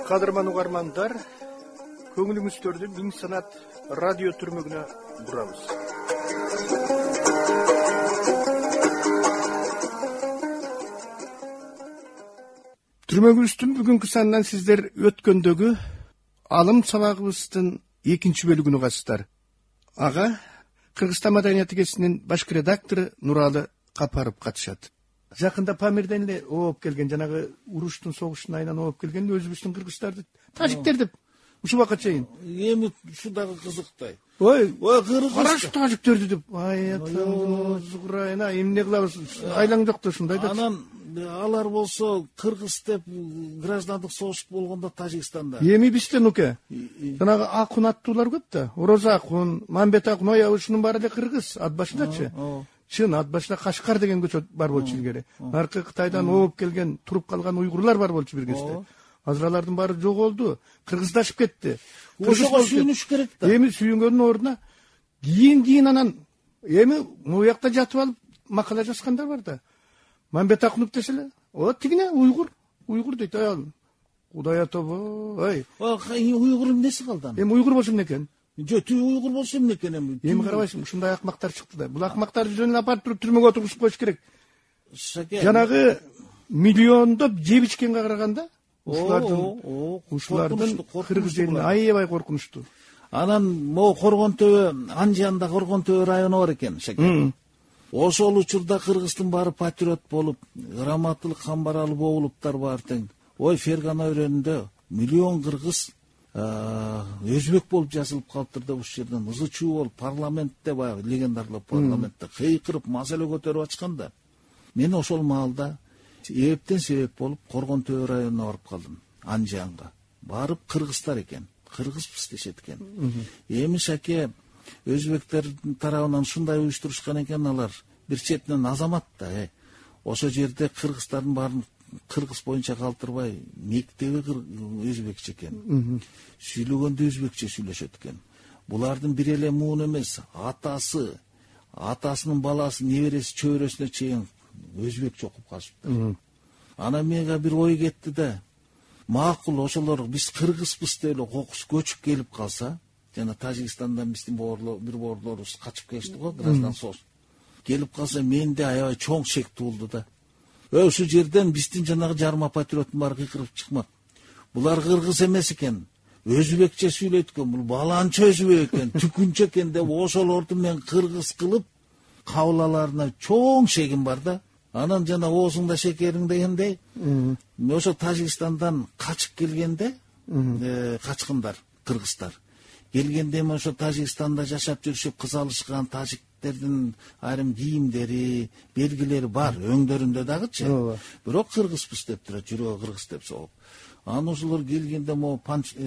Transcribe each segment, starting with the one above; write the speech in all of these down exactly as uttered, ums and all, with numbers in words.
Кадырман угармандар, көңүлүңүздөрдү Миң Санат радио түрмөгүнө бурабыз. Түрмөгүбүздүн бүгүнкү санынан сиздер өткөндөгү алым сабагыбыздын экинчи бөлүгүнө катышсыздар. Ага Кыргызстан маданият гезитинин башкы редактору Нуралы Капаров катышат. Жакында Памирден эле ооп келген, жанагы уруштун согуштун айынан ооп келген өзүбүздүн кыргыздарды тажиктер деп ушул убакка чейин. Эми ушу дагы кызыктай. Ой, ой кыргыз караш тажиктерди деп. Ай атам зуграйна, эмне кылабыз? Айлаң жок да ушундай да. Анан алар болсо кыргыз деп граждандык согуш болгондо Тажикстанда. Эми бизде нуке. Жанагы акун аттуулар көп да. Ороза акун, Мамбет акун, ой ушунун баары эле кыргыз ат башындачы. Чын ат башында Кашкар деген көчө бар болчу илгери. Аркы Кытайдан ооп келген, туруп калган уйгурлар бар болчу бир кезде. Азыр алардын баары жоголду, кыргыздашып кетти. Ошого сүйүнүш керек да. Эми сүйүнгөндүн ордуна кийин кийин анан эми могу жакта жатып алып макала жазгандар бар да. Мамбет Акунов деселе, о тигине уйгур, уйгур дейт аял. Кудай атобо, ой. Уйгур эмнеси калды аны? Эми уйгур болсо эмне экен? Жок, түү уйгур болсо эмне экен эми? Эми карабайсың, ушундай акмактар чыкты да. Бул акмактарды жөн эле апарып туруп түрмөгө отургузуп коюш керек. Жанагы миллиондоп жеп ичкенге караганда, ушулардын ушулардын кыргыз элине аябай коркунучтуу. Анан могу Коргон төбө, Анжанда Коргон төбө району бар экен, шаке. Ошол учурда кыргыздын баары патриот болуп, Раматылык Камбаралы Боолуптар бар тең. Ой, Фергана өрөөнүндө миллион кыргыз өзбек болуп жазылып калыптыр да ушул жерден. Ызы чуу болуп парламентте баягы легендарлуу парламентте кыйкырып маселе көтөрүп ачканда. Мен ошол маалда эптен себеп болуп Коргон төбө районуна барып калдым, Анжанга. Барып кыргыздар экен, кыргызбыз дешет экен. Эми шаке өзбектер тарабынан ушундай уюштурушкан экен, алар бир четинен азамат да. Ошол жерде кыргыздардын баарын кыргыз боюнча калтырбай, мектеби өзбекче экен. Сүйлөгөндө өзбекче сүйлөшөт экен. Булардын бир эле муун эмес, атасы, атасынын баласы, небереси, чөбөрөсүнө чейин өзбекче окуп калышыптыр. Анан менге бир ой кетти да, макул ошолор биз кыргызбыз деп эле кокус көчүп келип калса, жана Тажикстандан биздин бир боорлорубуз качып келишти го, граждан соғыс. Келип калса менде аябай чоң шек туулду да. Ошол жерден биздин жанагы жарма патриоттун баары кыйкырып чыкмак. Булар кыргыз эмес экен, өзбекче сүйлөйт экен, бул баланча өзбек экен, түкүнчө экен деп ошолорду мен кыргыз кылып кабыл аларына чоң шегим бар да. Анан жана оозуңда шекериң дегендей, ошо Тажикстандан качып келгенде, качкындар, кыргыздар. Келгенде эми ошо Тажикстанда жашап жүрүшүп кыз алышкан тажиктердин айрым кийимдери, белгилери бар, өңдөрүндө дагычы. Бирок кыргызбыз деп турат, жүрөгү кыргыз деп согуп. Анан ошолор келгенде могу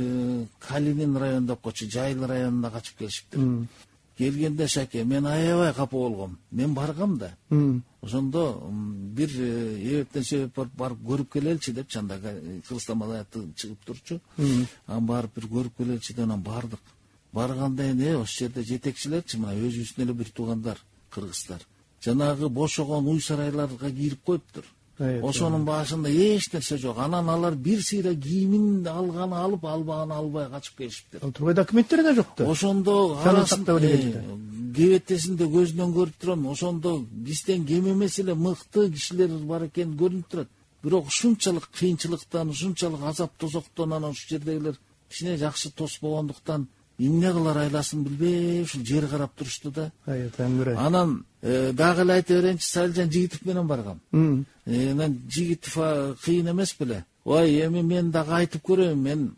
Калинин району деп койчу, Жайыл районуна качып келишиптир. Келгенде шаке мен аябай капа болгом. Мен баргам да. Ошондо бир эптен себеп барып көрүп келеличи деп чанда Кыргызстан маданиятты чыгып турчу. Анан барып бир көрүп келеличи деп анан бардык. Барганда эне ошол жерде жетекчилерчи мына өзүбүздүн эле бир туугандар кыргыздар. Жанагы бошогон уй сарайларга кирип коюптур. Ошонун башында эч нерсе жок. Анан алар бир сыйра кийимин алганы алып, албаганы албай качып келишиптир. Турбай документтери да жок да. Ошондо арасында кебетесинде көзүнөн көрүп турам. Ошондо бизден кем эмес эле мыкты кишилер бар экен көрүнүп турат. Бирок ушунчалык кыйынчылыктан, ушунчалык азап тозоктон анан ушул жердегилер кичине жакшы тоспогондуктан эмне кылар айласын билбей ушул жер карап турушту да. Анан дагы эле айта берейинчи, Салжан Жигитов менен баргам. Анан Жигитов кыйын эмес беле. Ой, эми мен дагы айтып көрөйүн, мен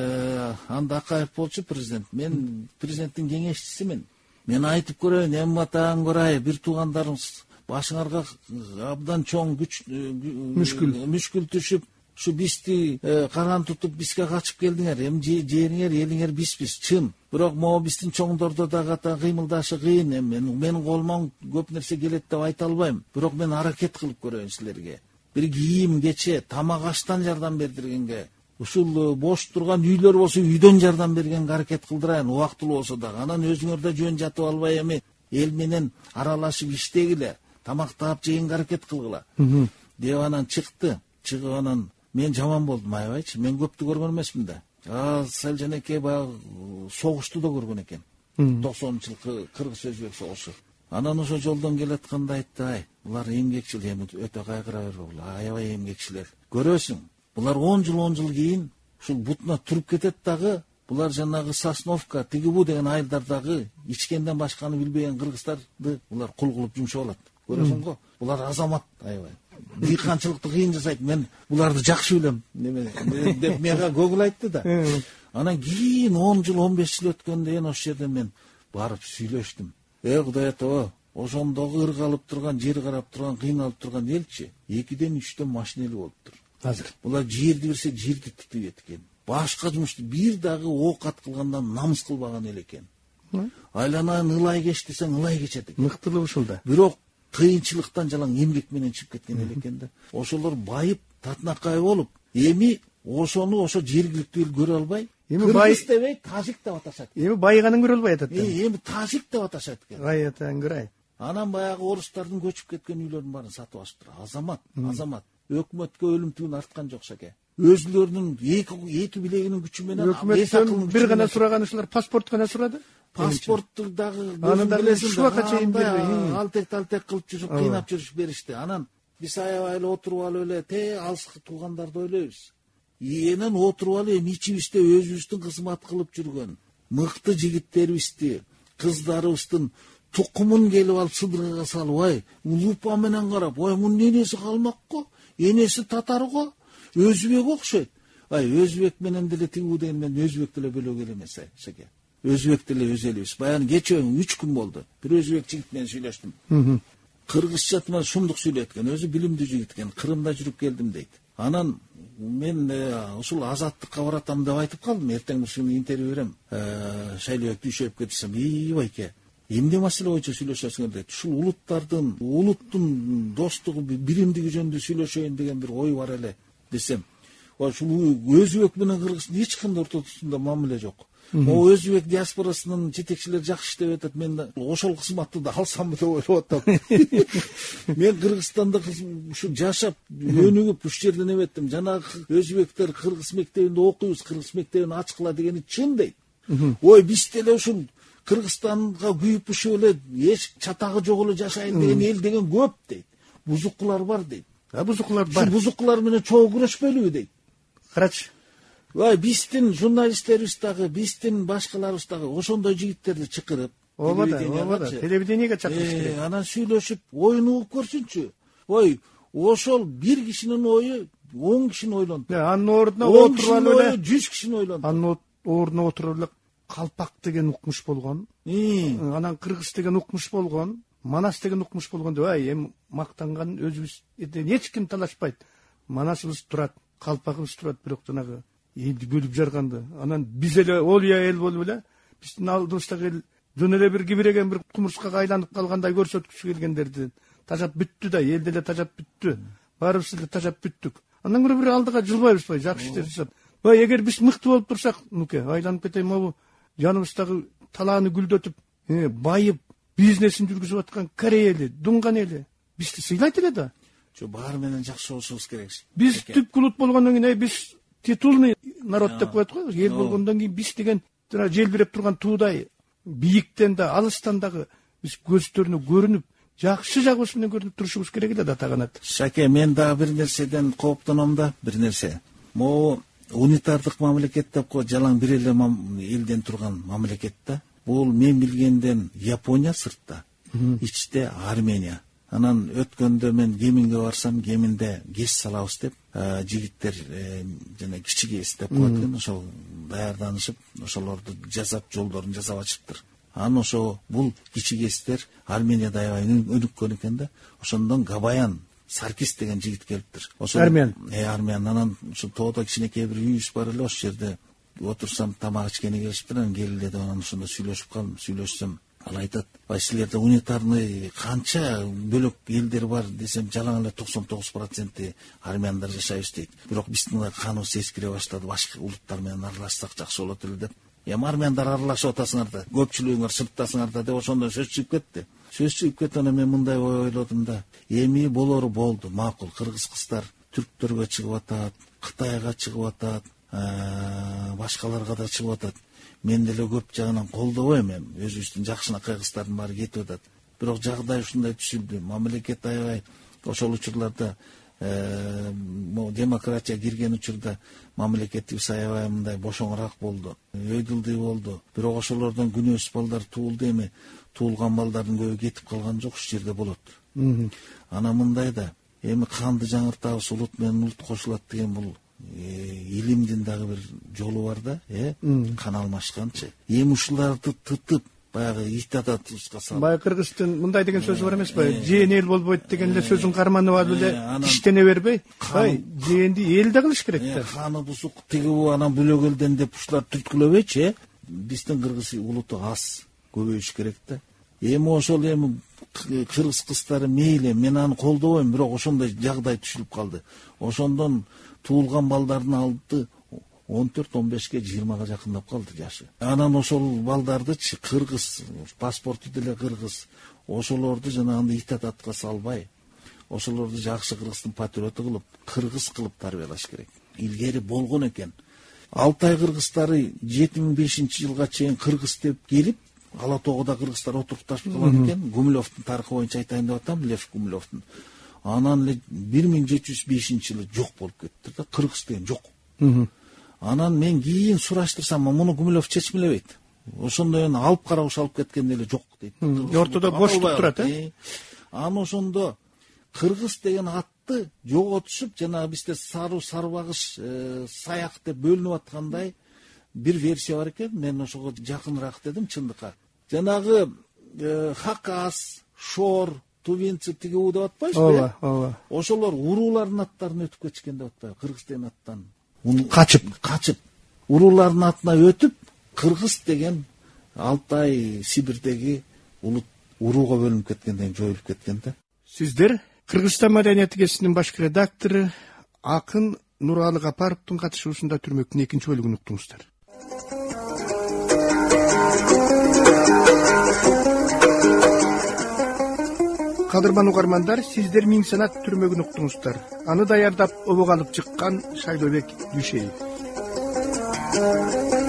анда Акаев болчу президент, мен президенттин кеңешчисимин. Мен айтып көрөйүн, эми атаң көрай, бир туугандарыңыз башыңарга абдан чоң күч мүшкүл мүшкүл түшүп, ушу бизди каран тутуп бизге качып келдиңер. Эми жериңер, элиңер бизбиз, чын. Бирок могу биздин чоңдордо дагы ата кыймылдашы кыйын. Эми менин колуман көп нерсе келет деп айта албайм. Бирок мен аракет кылып көрөйүн силерге. Бир кийим, кече, тамак аштан жардам бердиргенге, ушул бош турган үйлөр болсо үйдөн жардам бергенге аракет кылдырайын, убактылуу болсо дагы. Анан өзүңөр да жөн жатып албай эми эл менен аралашып иштегиле, тамак таап жегенге аракет кылгыла деп анан чыкты. Чыгып анан мен жаман болдум, аябайчы. Мен көптү көргөн эмесмин да. А Селженеке баягы согушту да көргөн экен. токсонунчу жылкы кыргыз өзбек согушу. Анан ошо жолдон келатканда айтты, ай, булар эмгекчил, эми өтө кайгыра бербе, булар аябай эмгекчилер. Көрөсүң, булар он жыл он жыл кийин ушул бутуна туруп кетет дагы, булар жанагы Сосновка, Тигибу деген айылдардагы ичкенден башканы билбеген кыргыздарды булар кул кылып жумшап алат. Көрөсүң го, булар азамат аябай. Дыйканчылыкты кыйын жасайт, мен буларды жакшы билем, деп мага көңүл айтты да. Анан кийин он жыл он беш жыл өткөндөн ошол жерден мен барып сүйлөштүм. Эй Кудай ата, ошондогу ыргалып турган, жер карап турган, кыйналып турган элчи экиден үчтөн машина эле болуптур. Азыр булар жерди берсе жерди титип экен. Башка жумушту бир дагы оокат кылгандан намыс кылбаган эле экен. Айланан ылай кеч десең ылай кечет экен. Мыктылык ушул да. Бирок кыйынчылыктан жалаң эмгек менен чыгып кеткен эле экен да. Ошолор байып, татынакай болуп, эми ошону ошо жергиликтүү эл көрө албай, эми бай дебей тажик деп аташат. Эми байыганын көрө албай атат. Эми тажик деп аташат экен. Гайатан гырай. Анан баягы орустардын көчүп кеткен үйлөрүнүн баарын сатып алыштыр. Азамат, азамат. Өкмөткө өлүм түгүн арткан жок шаке. Өзүлөрүнүн эки эки билегинин күчү менен өкмөттөн бир гана сураган ушулар паспорт гана сурады. Паспортту дагы ушуга чейин бербей, алтек талтек кылып жүрүп, кыйнап жүрүп беришти. Анан биз аябай эле отуруп алып эле те алыс туугандарды ойлойбуз. Энен отуруп алып эми ичибизде өзүбүздүн кызмат кылып жүргөн мыкты жигиттерибизди, кыздарыбыздын тукумун келип алып сыдыргага салып, ай, лупа менен карап, ой, мунун энеси калмакко, энеси татар го, өзбек окшойт. Ай, өзбек менен деле тигүү деген мен өзбек деле бөлөк эле эмес, шеке. Өзбек деле өз элибиз. Баягы кече үч күн болду. Бир өзбек жигит менен сүйлөштүм. Кыргызча менен шумдук сүйлөткөн, өзү билимдүү жигит экен. Кырымда жүрүп келдим дейт. Анан мен ушул азаттыкка баратам деп айтып калдым. Эртең ушуну интервью берем. Шайлоок түшөп кетсем, "Ий, байке, эмне маселе боюнча сүйлөшөсүңөр?" дейт. Ушул улуттардын, улуттун достугу, биримдиги жөнүндө сүйлөшөйүн деген бир ой бар эле десем. Ушул өзбек менен кыргыздын эч кандай ортосунда мамиле жок. Могу өзбек диаспорасынын жетекчилери жакшы иштеп атат. Мен ошол кызматты да алсам деп ойлоп атам. Мен Кыргызстанда ушу жашап, өнүгүп, ушул жерден эбеттим. Жанагы өзбектер кыргыз мектебинде окуйбуз, кыргыз мектебин ачкыла дегени чын дейт. Ой, биз деле ушул Кыргызстанга күйүп ушуп эле эч чатагы жок эле жашайын деген эл деген көп дейт. Бузукулар бар дейт. А бузукулар бар. Шу бузукулар менен чогуу күрөшпөйлүбү дейт. Карачы. Ой, биздин журналисттерибиз дагы, биздин башкаларыбыз дагы ошондой жигиттерди чакырып, ооба, ооба, телевидениеге чакырыш керек. Анан сүйлөшүп, оюн угуп көрсүнчү. Ой, ошол бир кишинин ою он кишини ойлонду. Анын ордуна отуруп алып эле жүз кишини ойлонду. Анын ордуна отуруп эле калпак деген укмуш болгон. Анан кыргыз деген укмуш болгон, манас деген укмуш болгон деп, ай, эми мактанган өзүбүз эч ким талашпайт. Манасыбыз турат, калпагыбыз турат, бирок жанагы элди бөлүп жарганды. Анан биз эле олуя эл болуп эле, биздин алдыбыздагы эл жөн эле бир кибиреген бир кумурскага айланып калгандай көрсөткүчү келгендерди тажап бүттү да, эл деле тажап бүттү. Баарыбыз эле тажап бүттүк. Андан көрө бир алдыга жылбайбызбы, жакшы иштер жасап. Бай, эгер биз мыкты болуп турсак, нуке, айланып кетейин, могу жаныбыздагы талааны гүлдөтүп, байып, бизнесин жүргүзүп аткан Корея эли, Дунган эли бизди сыйлайт эле да. Жо, баары менен жакшы болушубуз керек. Биз түп улут болгондон кийин, биз титулный народ деп коет го, эл болгондон кийин биз деген жана желбиреп турган туудай бийиктен да, алыстан дагы биз көздөрүнө көрүнүп, жакшы жагыбыз менен көрүнүп турушубуз керек эле да таганат. Шаке, мен дагы бир нерседен кооптоном да, бир нерсе. Могу унитардык мамлекет деп коет, жалаң бир эле элден турган мамлекет да. Бул мен билгенден Япония сыртта, ичте Армения. Анан өткөндө мен Геминге барсам, Геминде ГЭС салабыз деп, жигиттер жана кичи ГЭС деп коет экен, ошол даярданышып, ошолорду жасап, жолдорун жасап ачыптыр. Анан ошо бул кичи ГЭСтер Арменияда аябай өнүккөн экен да. Ошондон Габаян Саркис деген жигит келиптир. Армян. Э, армян. Анан ошо тоодо кичинекей бир үйүбүз бар эле, ошол жерде отурсам тамак ичкени келишиптир, анан келди деп анан ошондо сүйлөшүп калдым. Сүйлөшсөм, ал айтат, "Бай, силерде унитарный канча бөлөк элдер бар десем, жалаң эле токсон тогуз проценти армяндар жашайбыз" дейт. Бирок биздин каныбыз эскире баштады, башка улуттар менен аралашсак жакшы болот эле деп. Эми армяндар аралашып атасыңар да, көпчүлүгүңөр сырттасыңар да деп ошондон сөз чыгып кетти. Сөз чыгып кетти, анан мен мындай ой ойлодум да, эми болору болду, макул, кыргыз кыздар түрктөргө чыгып атат, Кытайга чыгып атат, башкаларга да чыгып атат. Мен деле көп жагынан колдобойм, эми өзүбүздүн жакшынакай кыздардын баары кетип атат. Бирок жагдай ушундай түзүлдү. Мамлекет аябай ошол учурларда демократия кирген учурда мамлекетибиз аябай мындай бошоңураак болду, өйдүлдүү болду. Бирок ошолордон күнөөс балдар туулду, эми туулган балдардын көбү кетип калган жок, ушул жерде болот. Анан мындай да, эми канды жаңыртабыз, улут менен улут кошулат деген бул илимдин дагы бир жолу бар да, э кан алмашканчы. Эми ушуларды тытып баягы итататыбызга салып, баягы кыргыздын мындай деген сөзү бар эмеспи? Жээн эл болбойт деген эле сөзүн карманып алып эле иштене бербей, ай жээнди эл да кылыш керек да. Ханы бузук тиги бу анан бөлөк элден деп ушулар түрткүлөбөйчү, э биздин кыргыз улуту аз, көбөйүш керек да. Эми ошол эми кыргыз кыздары мейли, мен аны колдобойм, бирок ошондой жагдай түшүлүп калды. Ошондон туулган балдардын алды он төрт он бешке жыйырмага жакындап калды жашы. Анан ошол балдардычы кыргыз, паспорту деле кыргыз, ошолорду жанагындай итататка салбай, ошолорду жакшы кыргыздын патриоту кылып, кыргыз кылып тарбиялаш керек. Илгери болгон экен. Алтай кыргыздары жети миң бешинчи жылга чейин кыргыз деп келип, Ала тоогуда кыргыздар отурукташып калган экен. Гумилевдин тарыхы боюнча айтайын деп атам, Лев Гумилевдин. Анан эле бир миң жети жүз бешинчи жылы жок болуп кетти да, кыргыз деген жок. Анан мен кийин сураштырсам, муну Гумилев чечмелебейт. Ошондой эми алып карагыш алып кеткен эле жок дейт. Ортодо боштук турат, э? Анан ошондо кыргыз деген атты жоготушуп, жана бизде сару сарбагыш саяк деп бөлүнүп аткандай бир версия бар экен. Мен ошого жакыныраак дедим чындыкка. Жанагы Хакас, Шор, Тувинцев тиги уу деп атпайсызбы? Ооба, ооба. Ошолор уруулардын аттарын өтүп кетишкен деп атпайбы? Кыргыз деген аттан качып, качып, уруулардын атына өтүп, кыргыз деген Алтай, Сибирдеги улут урууга бөлүнүп кеткенден жоюлуп кеткен да. Сиздер Кыргызстан маданият гезитинин башкы редактору акын Нуралы Капаровдун катышуусунда түрмөктүн экинчи бөлүгүн уктуңуздар. Кадырман угармандар, сиздер Миң санат түрмөгүн уктуңуздар. Аны даярдап обого алып чыккан Шайлообек Дүйшеев.